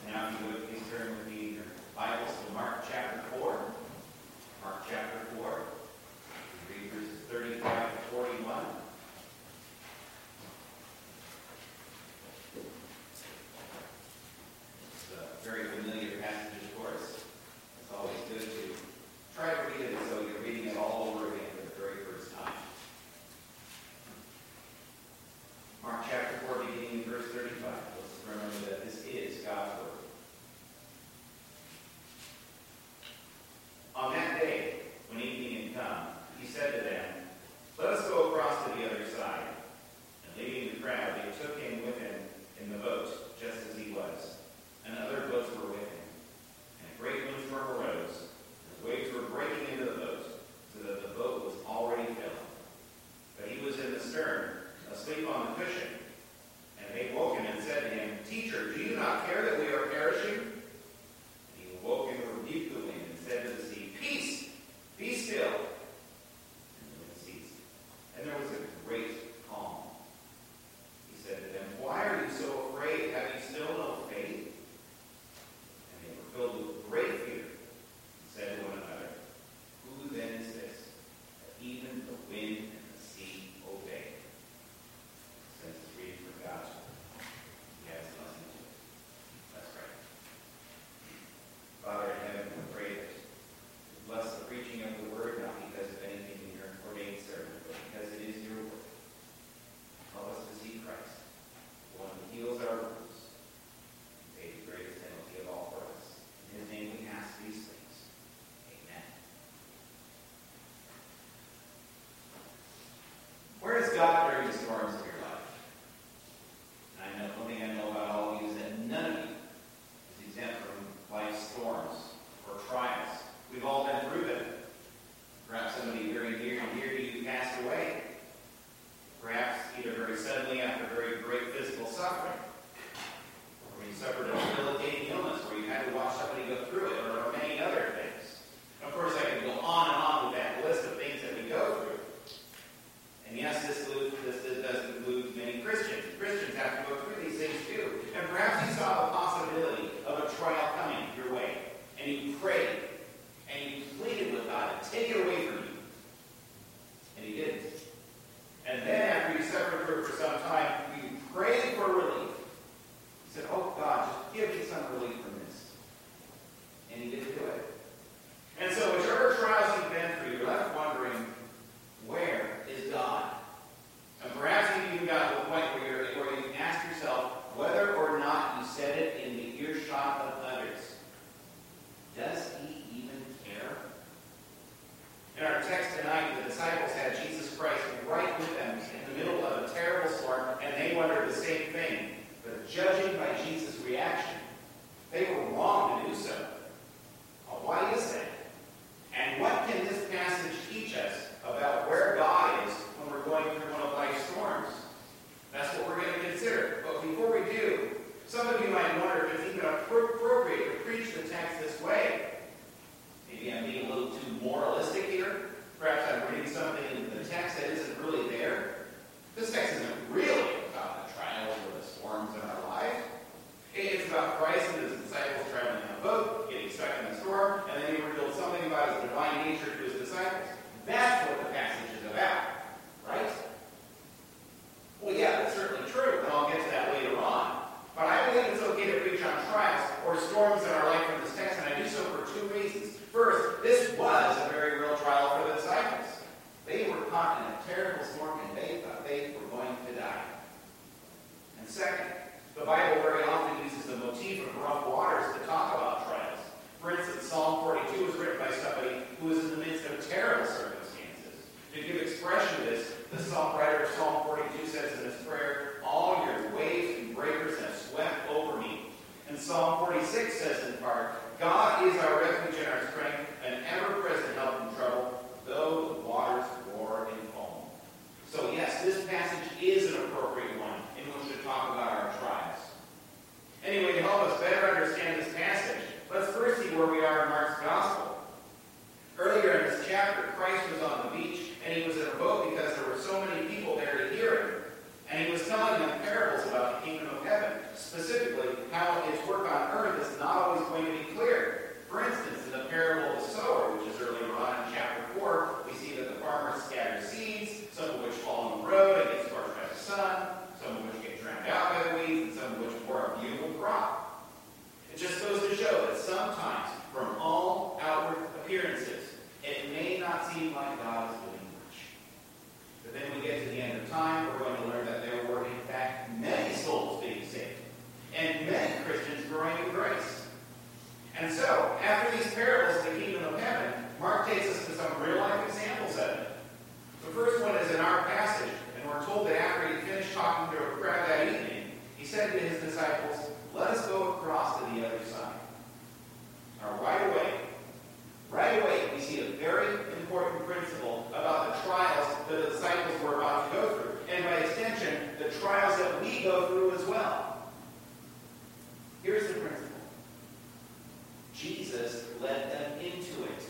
Now, if you would please turn with me your Bibles to Mark chapter 4. Mark chapter 4. We read verses 35 to 41. It's a very familiar passage, of course. It's always good to try to read it as though you're reading it all over again for the very first time. Mark chapter 4, beginning in verse 35. Let's remember that this is God's word. On that day, when evening had come, he said to them, "Let us go across to the other side." And leaving the crowd, they took him with him in the boat, just as he was. And other boats were with him. And a great windstorm arose, and the waves were breaking into the boat, so that the boat was already filling. But he was in the stern, asleep on the cushion. And they woke him and said to him, "Teacher, do you not care that we are perishing?" And he awoke and rebuked the wind and said to the sea, "Peace, be still." And the wind ceased. And there was a great calm. He said to them, "Why are you so afraid? Have you still no faith?" And they were filled with great fear and said to one another, "Who then is this, that even the wind and the sea obey?" Since it's reading from God's word, he has nothing to it. Let's pray. Father in heaven, we pray that you bless the preaching of the word, not because of anything in your ordained servant, but because it is your word. Help us to see Christ, the one who heals our wounds, and paid the greatest penalty of all for us. In his name we ask these things. Amen. Where is God during the storms of your life? I know one thing I know about all of you is that none of you is exempt from life's storms or trials. We've all been through them. Perhaps somebody very near and dear to you passed away. Perhaps either very suddenly after very great physical suffering, or you suffered a debilitating illness where you had to watch somebody go through it, or many other things. Of course, I could go on and on with that list of things that we go through. And yes, this does include many Christians. Christians have to go through these things too. And perhaps you saw the possibility of a trial coming your way. And you prayed. And you pleaded with God to take it away from you. And he didn't. And then after you suffered through it for some time, you prayed for relief. You said, "Oh God, just give me some relief from this." And he didn't do it. And so whichever trials you've been through, you're left wondering, where is God? And perhaps you even got to the point where you ask yourself whether or not you said it in the earshot of others. Does he even care? In our text tonight, the disciples had Jesus Christ right with them in the middle of a terrible storm, and they wondered the same thing. But judging by Jesus' reaction, they were wrong to do so. Why is that? And what can this passage teach us about where God is when we're going through one of life's storms? That's what we're going to consider. But before we do, some of you might wonder if it's even appropriate to preach the text this way. Maybe I'm being a little too moralistic here. Perhaps I'm reading something in the text that isn't really there. This text isn't really about the trials or the storms in our life. It's about Christ and his disciples traveling on a boat, getting stuck in the storm, and then he revealed something about his divine nature to his disciples. That's what the passage is about, right? Well, yeah, that's certainly true, and I'll get to that later on. But I believe it's okay to preach on trials or storms in our life from this text, and I do so for two reasons. First, this was a very real trial for the disciples. They were caught in a terrible storm, and they thought they were going to die. And second, the Bible very often uses the motif of rough waters to talk about trials. For instance, Psalm 42 was written by somebody who was in the midst of terrible circumstances. To give expression to this, the psalm writer of Psalm 42 says in his prayer, "All your waves and breakers have swept over me." And Psalm 46 says in part, "God is our refuge and our strength, an ever-present help in trouble, though the waters roar and foam." So yes, this passage is an appropriate one in which to talk about our trials. Anyway, to help us better understand this passage, let's first see where we are in Mark's Gospel. Earlier in this chapter, Christ was on the beach, and he was in a boat because there were so many people there to hear him. And he was telling them parables about the kingdom of heaven, specifically how its work on earth is going to be clear. For instance, in the parable of the sower, which is earlier on in chapter 4, we see that the farmer scatters seeds, some of which fall on the road and get scorched by the sun, some of which get drowned out by the weeds, and some of which bore a beautiful crop. It just goes to show that sometimes, from all outward appearances, it may not seem like God is doing much. But then we get to the end of time, we're going to learn that there were, in fact, many souls being saved, and many Christians growing in grace. And so, after these parables of the kingdom of heaven, Mark takes us to some real-life examples of it. The first one is in our passage, and we're told that after he finished talking to a crowd that evening, he said to his disciples, "Let us go across to the other side." Now, right away, we see a very important principle about the trials that the disciples were about to go through, and by extension, the trials that we go through as well. Here's the principle. Jesus led them into it.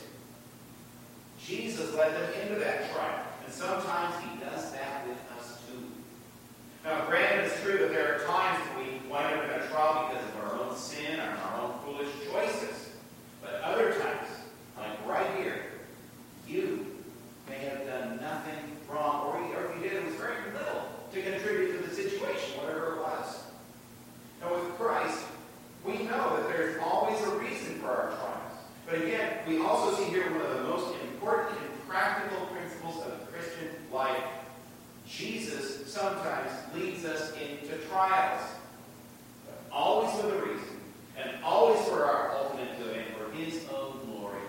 Jesus led them into that trial. And sometimes he does that with us too. Now, granted, it's true that there are times that we wind up in a trial because of our own sin or our own foolish choices. But other times, like right here, you may have done nothing wrong, or if you did, it was very little to contribute to the situation, whatever it was. Now, with Christ, we know that there's always a reason for our trials. But again, we also see here one of the most important and practical principles of the Christian life. Jesus sometimes leads us into trials, but always with a reason, and always for our ultimate good and for his own glory.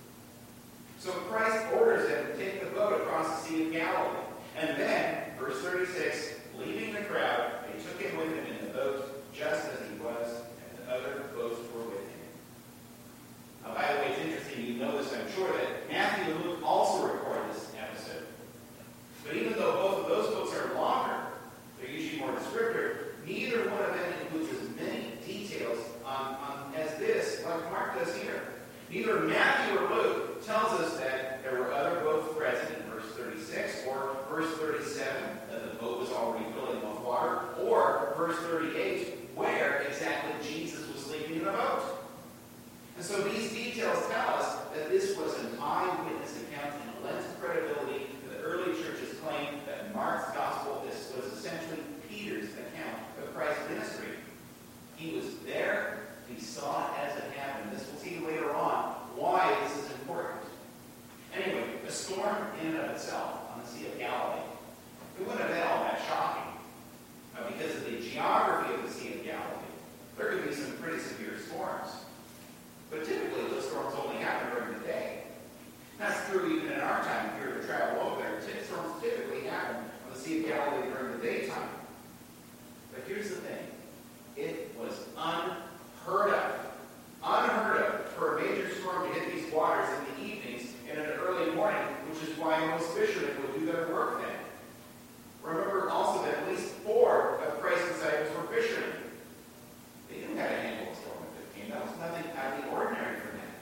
So Christ orders them to take the boat across the Sea of Galilee. And then, verse 36, leaving the crowd, they took him with them in the boat, just as he was, and the other boats were with him. Now, by the way, it's interesting, you know this, I'm sure, that Matthew and Luke also record this episode. But even though both of those books are longer, they're usually more descriptive, neither one of them includes as many details as this, like Mark does here. Neither Matthew or Luke tells us that there were other boats present in verse 36, or verse 37, that the boat was already filling with water, or verse 38, where exactly Jesus was sleeping in the boat. And so these details tell us that this was an eyewitness account and lends credibility to the early church's claim that Mark's gospel was essentially Peter's account of Christ's ministry. He was there, he saw it as it happened. This we'll see later on why this is important. Anyway, the storm in and of itself on the Sea of Galilee, it wouldn't have been all that shocking. Because of the geography of the Sea of Galilee, there could be some pretty severe storms. But typically, those storms only happen during the day. That's true even in our time. If you were to travel over there, storms typically happen on the Sea of Galilee during the daytime. But here's the thing. It was unheard of for a major storm to hit these waters in the evenings and in the early morning, which is why most fishermen would do their work then. Remember also that at least 4 of Christ's disciples were fishermen. They knew how to handle a storm if it came. That was nothing out of the ordinary for them.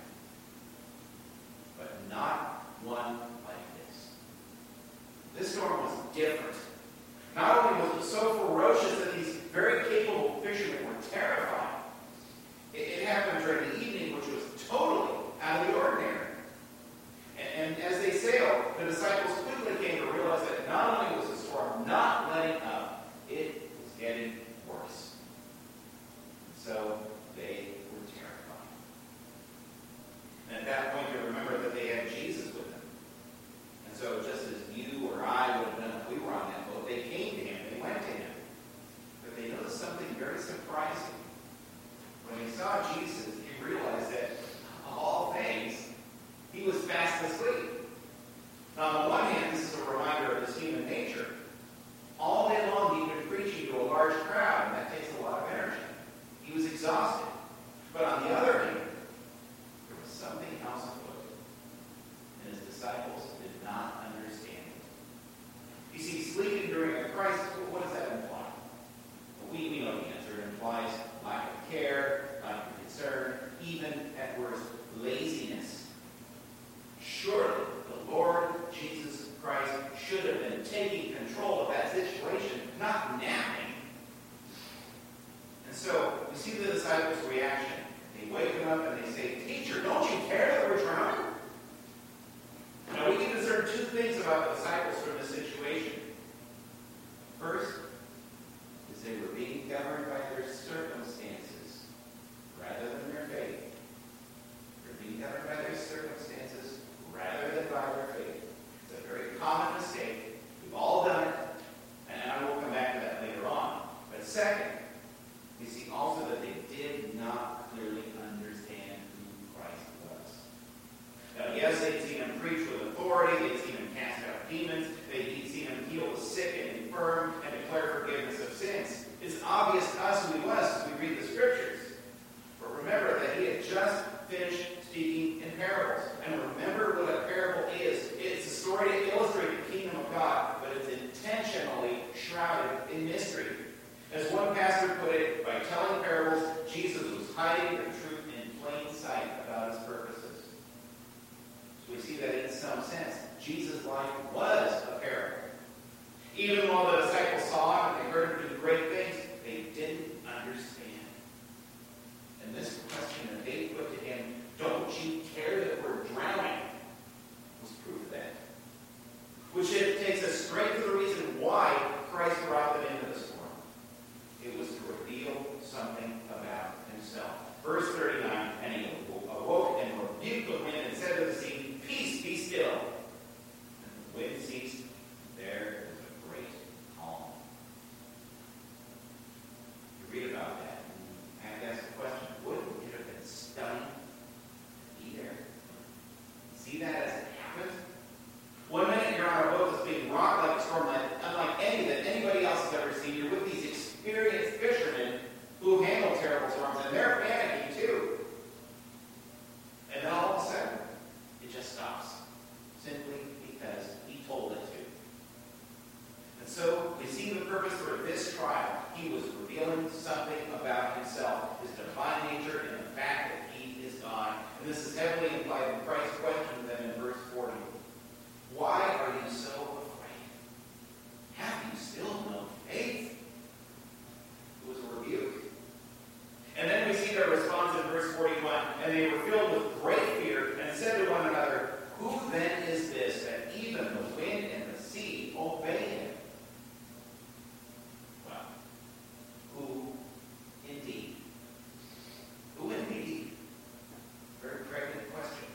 But not one like this. This storm was different. Not only was it so ferocious that these very capable fishermen were terrified, it happened during the evening, which was totally out of the ordinary. And as they sailed, the disciples quickly came to realize that not only was the storm not letting up, it was getting worse. So they were terrified. And at that point, they remembered that they had Jesus with them. And so just as you or I would have done if we were on that boat, they came to him, they went to him. But they noticed something very surprising. When they saw Jesus, they realized that, of all things, he was fast asleep. Now, on the one hand, this is a reminder of his human nature. All day long, he'd been preaching to a large crowd, and that takes a lot of energy. He was exhausted. But on the other hand, there was something else afoot, and his disciples did not understand it. You see, sleeping during a crisis, what does that imply? Well, we know the answer. It implies lack of care, lack of concern, even, at worst, laziness. Surely, the Lord Jesus Christ should have been taking control of that situation, not napping. And so, we see the disciples' reaction. They wake them up and they say, "Teacher, don't you care that we're drowning?" Now we can discern two things about the disciples from this situation. First, is they were being governed by their circumstances rather than their faith. They're being governed by their circumstances rather than by their faith. It's a very common mistake. We've all done it, and I will come back to that later on. But second, we see also that they did not clearly understand who Christ was. Now, yes, they'd seen him preach with authority, they'd seen him cast out demons, they'd seen him heal the sick and infirm and declare forgiveness of sins. It's obvious to us who he was as we read the scriptures. But remember that he had just finished speaking in parables. And remember what a parable is. It's a story to illustrate the kingdom of God, but it's intentionally shrouded in mystery. As one pastor put it, by telling parables, Jesus was hiding the truth in plain sight about his purposes. So we see that in some sense, Jesus' life was a parable. Even while the disciples saw him and they heard him do great things, they didn't understand. And this question that they put to him, "Don't you care that we're drowning?" was proof of that. Which takes us straight to the reason why Christ brought them into the storm. It was to reveal something about himself. Verse 39, "And he awoke and rebuked the wind and said to the sea, 'Peace, be still.' And the wind ceased. There was a great calm." You read about that, and I have to ask the question, wouldn't it have been stunning to be there? See that as it happened? One minute you're on a boat that's being rocked like a storm, unlike any that anybody else has ever seen. You're with these experienced fishermen who handle terrible storms, and they're panicking too. And then all of a sudden, it just stops. Simply because he told it to. And so, we see the purpose for this trial. He was revealing something about himself, his divine nature, and the fact that he is God. And this is heavily implied in Christ's question to them in verse 40. "Why are you so afraid? Have you still no faith?" It was a rebuke. And then we see their response in verse 41. "And they were filled with great fear and said to one another, 'Who then is this that even the wind and the sea obey him?'" Well, who indeed? Who indeed? Very pregnant question.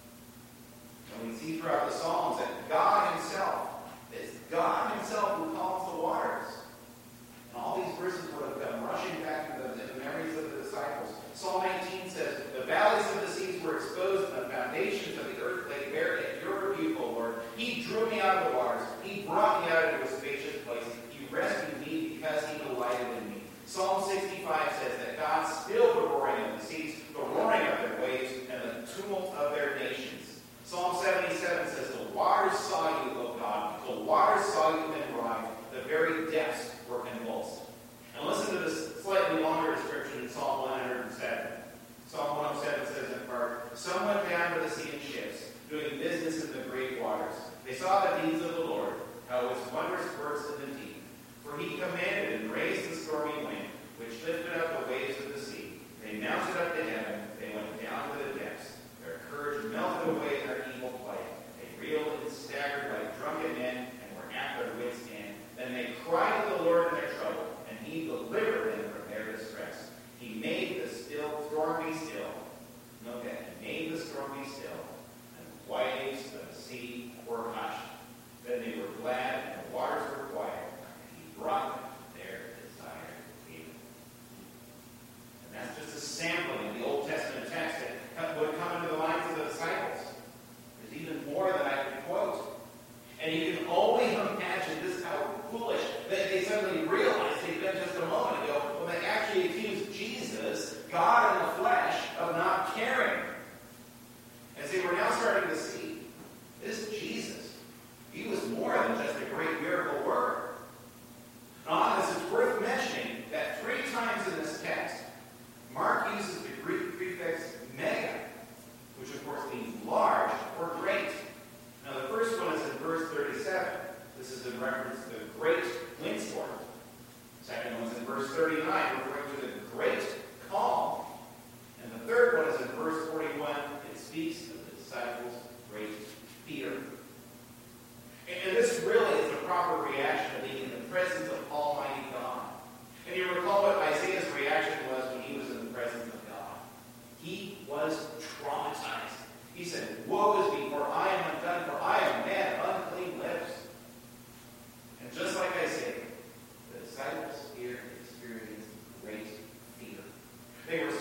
And we see throughout the Psalms that God himself, it's God himself who calms the waters. And all these verses would have come rushing back to the memories of the disciples. Psalm 18 says, "The valleys of the seas were exposed, and the foundations of the earth lay bare at your rebuke, O Lord. He drew me out of the waters. He brought me out into a spacious place. He rescued me because he delighted in me." Psalm 65 says that God stilled the roaring of the seas, the roaring of their waves, and the tumult of their nations. Psalm 77 says, "The waters saw you, O God. The waters saw you and writhed. The very depths were convulsed." And listen to this slightly longer description in Psalm 107. Psalm 107 says in part, "Some went down to the sea in ships, doing business in the great waters. They saw the deeds of the Lord, how his wondrous works in the deep. For he commanded and raised the stormy wind, which lifted up the waves of the sea. They mounted up to heaven. They went down to the depths. Their courage melted away their evil play. They reeled and staggered like drunken men and were at their wits' end. Then they cried to the Lord in their trouble, and he delivered them from their distress. He made the storm be still." Note that. He made the storm be still, and the waves of the sea were hushed. Then they were glad, and the waters were quiet, and he brought them their desired haven. And that's just a sampling of the Old Testament text that would come into the minds of the disciples. There's even more that I could quote. And you can only imagine this, how foolish that they suddenly realized they'd been just a moment ago when they actually accused Jesus, God in the flesh, of not caring. As they were now starting to see, this Jesus, he was more than just a great miracle worker. Now on this, it's worth mentioning that 3 times in this text, Mark uses the Greek prefix mega, which of course means large or great. Now the first one is in verse 37. This is in reference to the great windstorm. The second one's in verse 39, referring to the great calm.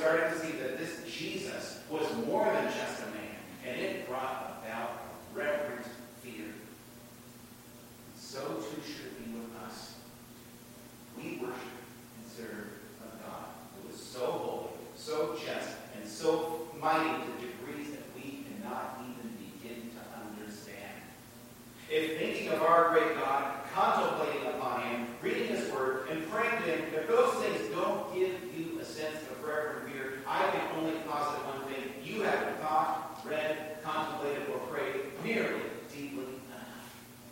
started to see that this Jesus was more than just a man, and it brought about reverent fear. So too should it be with us. We worship and serve a God who is so holy, so just, and so mighty to degrees that we cannot even begin to understand. If thinking of our great God, contemplating upon him, reading his word, and praying to him, if those things don't give you a sense of reverent fear, I can only posit one thing. You haven't thought, read, contemplated, or prayed nearly deeply enough.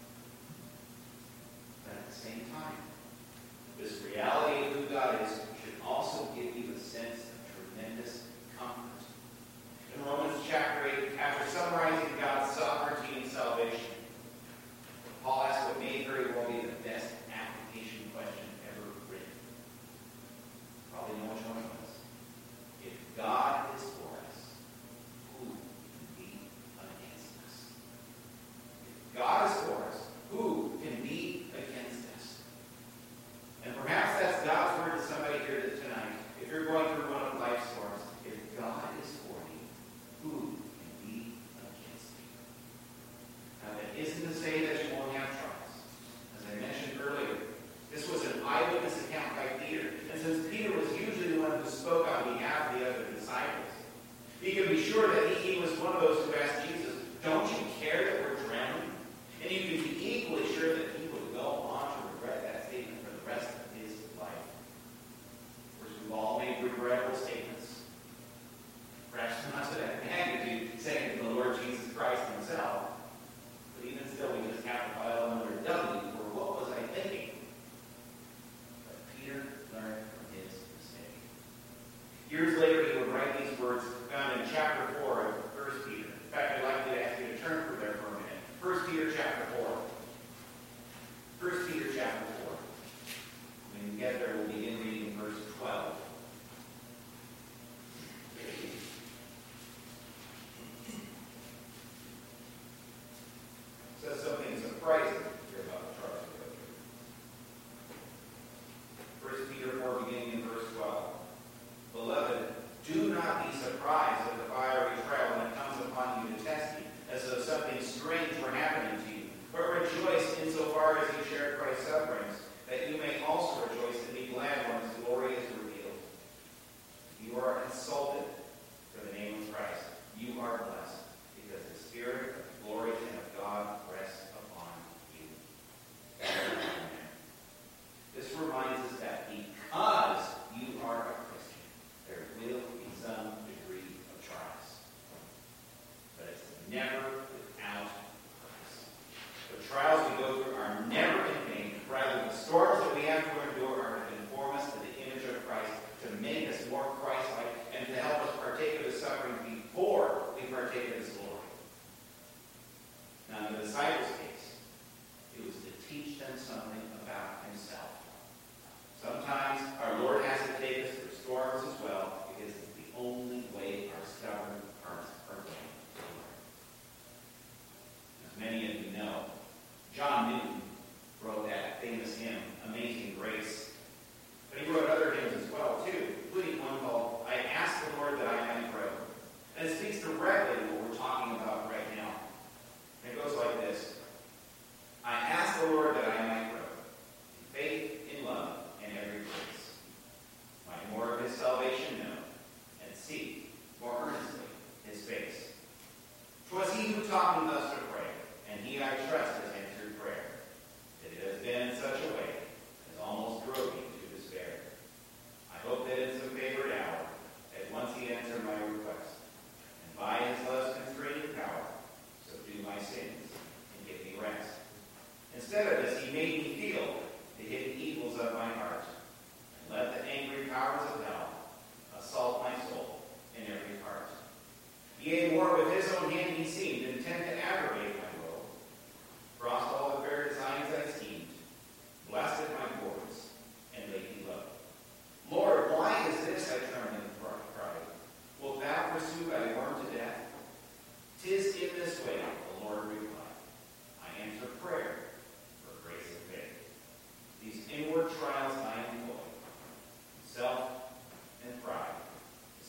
But at the same time, this reality of who God is should also give you a sense of tremendous comfort. In Romans chapter 8, after summarizing God's sovereignty and salvation, Paul asks what may very well be the best application question ever written. Probably know which one it was. If God is for us, who can be against us? If God is for us, who can be against us? And perhaps that's God's word to somebody here tonight. If you're going through one of life's storms, if God is for you, who can be against you? Now, that isn't to say that you won't have trials. As I mentioned earlier, this was an eyewitness account by Peter. And since Peter was usually the one who spoke on behalf of the other disciples, you can be sure that he was one of those who asked Jesus, "Don't you care that we're drowning?" And you can be equally sure that he would go on to regret that statement for the rest of his life. Of course, we've all made regrettable statements. Perhaps not to that magnitude, saying to the Lord Jesus Christ himself. But even still, we just have to file another W for what was I thinking? But Peter learned from his mistake. Years later, he would write these words found in chapter 4 of 1 Peter. In fact, I'd like to ask you to turn there for a minute. 1 Peter chapter 4. 1 Peter chapter 4. When we get there, we'll begin reading verse 12. Says something surprising here about the trials we go through. 1 Peter 4, beginning in verse 12. Beloved, do not be surprised at the fiery trial when it comes upon you to test you, as though something strange were happening to you. But rejoice insofar as you share Christ's sufferings, that you may also rejoice and be glad when his glory is revealed. You are insulted for the name of Christ. You are blessed, because the Spirit of glory and of God rests upon you. This reminds us that because you are a Christian, there will be some degree of trials. But it's never without purpose. The trials we go through are never in vain. Rather, the storms that we have to endure are to conform us to the image of Christ, to make us more Christ-like, and to help us partake of his suffering before we partake of his glory. Now, in the disciples' case, it was to teach them something about himself. Sometimes our Lord has to take us through storms as well, because it's the only way our stubborn hearts are going to learn. As many of you know, John Newton wrote that famous hymn, Amazing Grace. But he wrote other hymns as well, too, including one called, I Ask the Lord That I Might Grow. And it speaks directly to what we're talking about right now. And it goes like this. I ask the Lord that I might grow in faith, in love, and every grace. Might more of his salvation know, and seek more earnestly his face. 'Twas he who taught me thus to pray, and he I trust has answered prayer. That it has been in such a way as almost drove me to despair. I hope that in some favored hour, at once he answer my request, and by his love's constraining power, subdue my sins and give me rest. Instead of this, he made me feel the hidden evils of my heart, and let the angry powers of hell assault my soul in every part. Yea, more with his own hand he seemed, intent to aggravate my woe. Crossed all the fair designs I schemed, blasted my boards, and laid me low. Lord, why is this? I turned and cried. Wilt thou pursue thy worm to death? 'Tis in this way, the Lord replied. I answer prayer for grace and faith. These inward trials I employ, self and pride, to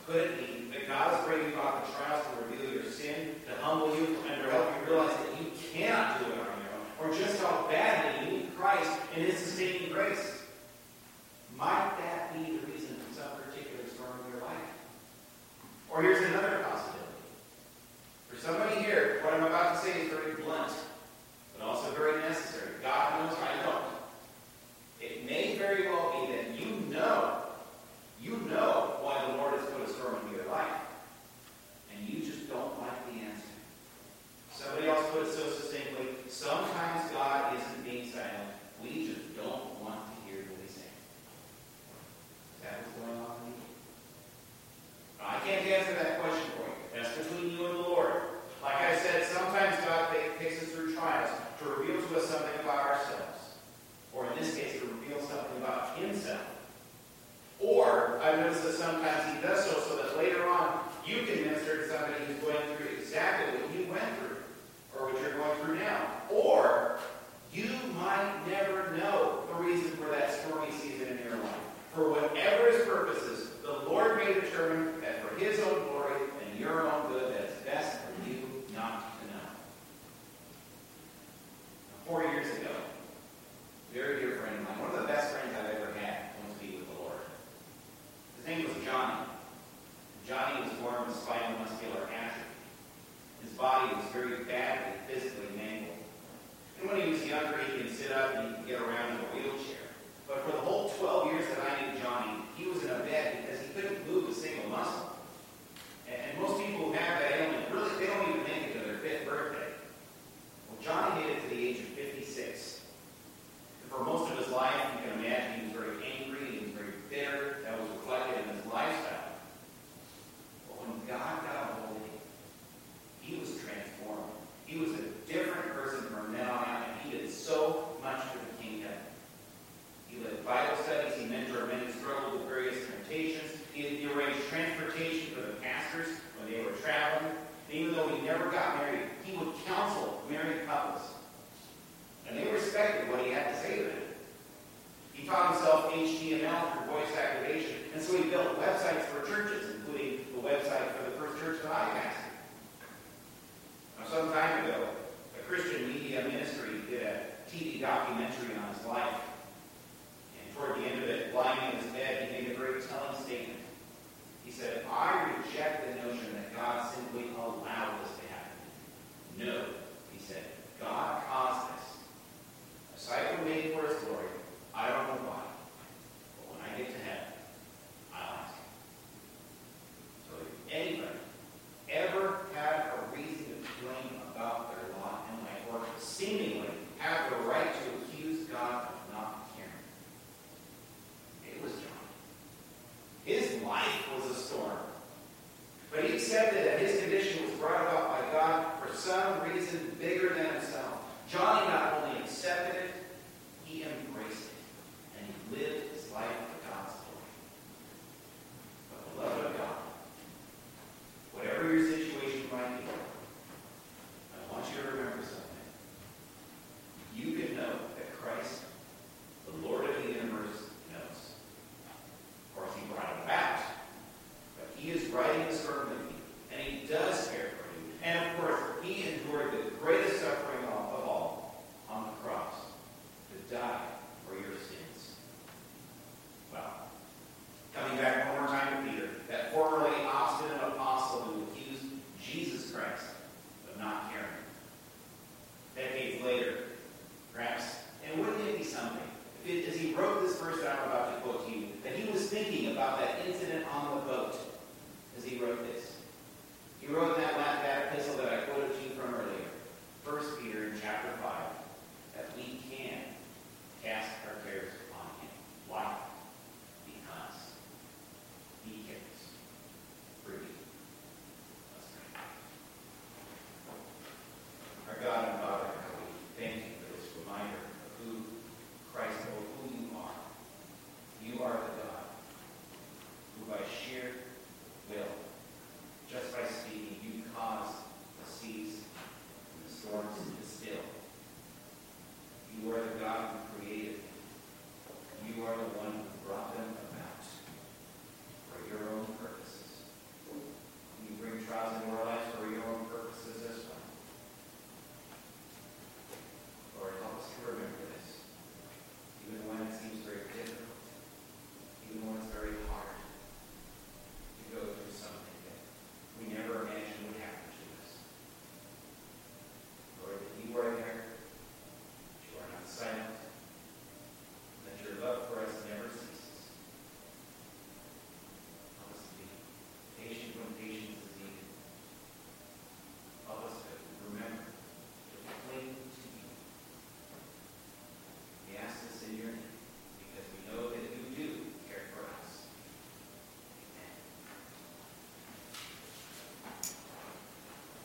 Could it be that God is bringing about the trials to reveal your sin, to humble you, and to help you realize that you cannot do it on your own, or just how badly you need Christ and His sustaining grace? Might that be the reason for some particular storm in your life? Or here's another possibility. For somebody here, what I'm about to say is very blunt, but also very necessary. God knows I don't. It may very well be that you know why the Lord has put a storm into your life, and you just don't like the answer. Somebody else put it so succinctly, sometimes God isn't being silent. We just don't want to hear what He's saying. Is that what's going on with you? I can't answer that question for you. That's between you and the Lord. Like I said, sometimes God takes us through trials to reveal to us something about ourselves. Or in this case, to reveal something about Himself. Or, I've noticed that sometimes He does so that later on, you can minister to somebody who's going through exactly what you went through, or what you're going through now. Or, you might never know the reason for that stormy season in your life. For whatever His purposes, the Lord may determine that for His own glory and your own good, that it's best for you not to know. 4 years ago, a very dear friend of mine, one of the best friends I've ever had, went to be with the Lord. His name was Johnny. Johnny was born with spinal muscular atrophy. His body was very badly physically mangled. And when he was younger, he could sit up and he could get around in a wheelchair. But for the whole 12 years that I knew Johnny, he was in a bed because he couldn't move a single muscle. And most people who have that ailment, really, they don't even make it to their 5th birthday. Well, Johnny made it to the age of 56. And for most of his life, you can imagine he was very angry, he was very bitter. That was reflected in his lifestyle. But when God got a hold of him, he was transformed. He was a different person from then on out, and he did so much for the kingdom. He led Bible studies, he mentored men who struggled with various temptations, he arranged transportation for the pastors when they were traveling. And even though he never got married, he would counsel married couples. And they respected what he had to say to them. He taught himself HTML for voice activation, and so he built websites for churches, including the website for the first church that I pastored. Now, some time ago, a Christian media ministry did a TV documentary on his life. And toward the end of it, lying in his bed, he made a very telling statement. He said, I reject the notion that God simply allowed this to happen. No, he said, God caused this. A site was made for His glory. I don't know why. But when I get to heaven, I'll ask Him. So if anybody ever had a reason to complain about their lot in life, or seemingly have the right to accuse God of not caring, it was John. His life was a storm. But he accepted that his condition was brought about by God for some reason bigger than himself. Johnny not only accepted it, he embraced it. And he lived his life for God's glory. But beloved of God, whatever your situation might be, I want you to remember something. You can know that Christ, the Lord of the universe, knows. Of course, He brought it about. But He is writing the storm with you. And He does care for you. And of course, He endured the greatest suffering of all on the cross to die for your sins. Well, coming back one more time to Peter, that formerly obstinate apostle who accused Jesus Christ of not caring. Decades later, perhaps, and wouldn't it be something, as he wrote this verse that I'm about to quote to you, that he was thinking about that incident on the boat as he wrote this.